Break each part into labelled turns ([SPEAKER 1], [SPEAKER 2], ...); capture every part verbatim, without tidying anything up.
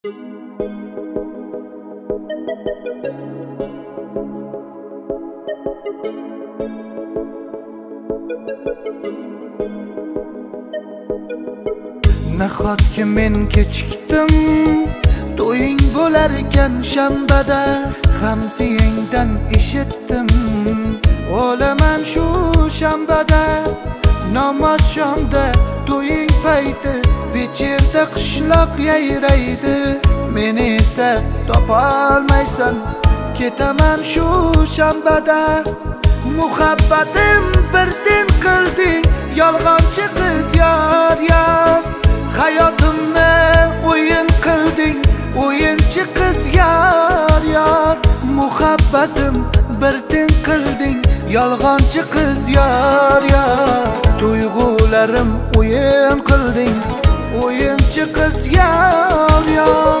[SPEAKER 1] Nahotki men kechikdim, to'ying bo'lar ekan shanbada, hamsiyangdan eshitdim, o'laman shu shanbada. Namoz shomda to'ying payti, becherda qishloq yayraydi, meni esa topolmaysan, ketaman shu shanbada. Muhabbatim bir tin qilding, yolg'onchi qiz yor yor, hayotimni o'yin qilding, o'yinchi qiz yor yor. Muhabbatim bir tin qilding, yolg'onchi qiz yor yor, tuyg'ularim o'yin qilding, o'yinchi qiz yor yor.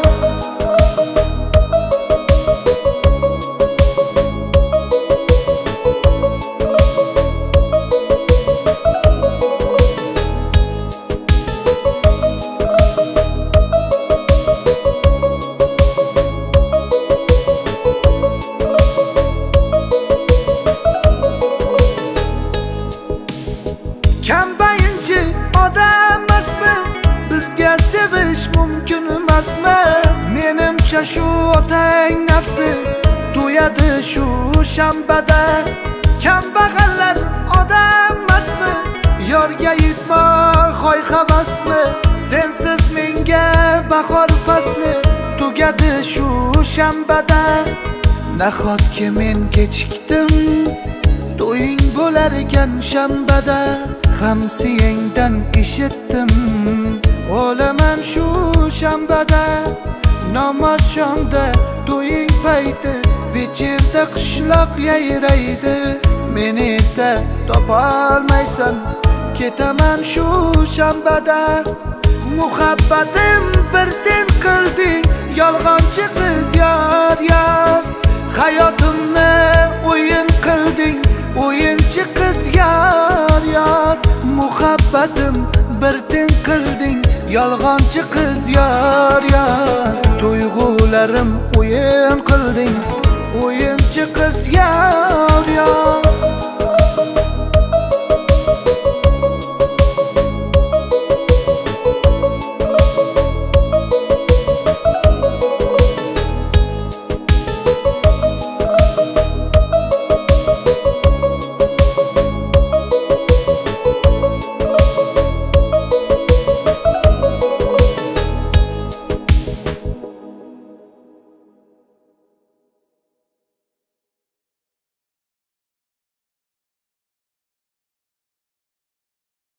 [SPEAKER 1] Kambayinchi odam emasmi, bizga sevish mumkin emasmi? Menimcha shu otang nafsi to'yadi shu shanbada. Kambag'allar odam emasmi, yorga yetma hoy havasmi? Sensiz menga bahor fasli tugadi shu shanbada. Nahotki men kechikdim, to'ying bo'lar ekan shanbada, hamsiyangdan eshitdim, o'laman shu shanbada. Namoz shomda to'ying payti, becherda qishloq yayraydi, meni esa topolmaysan, ketaman shu shanbada. Muhabbatim bir tin qilding, yolg'onchi qiz yor yor, hayotimni o'yin qilding, o'yinchi qiz yor yor. Muhabbatim bir tin qilding, yolg'onchi qiz yor yor, tuyg'ularim o'yin qilding, o'yinchi qiz yor yor.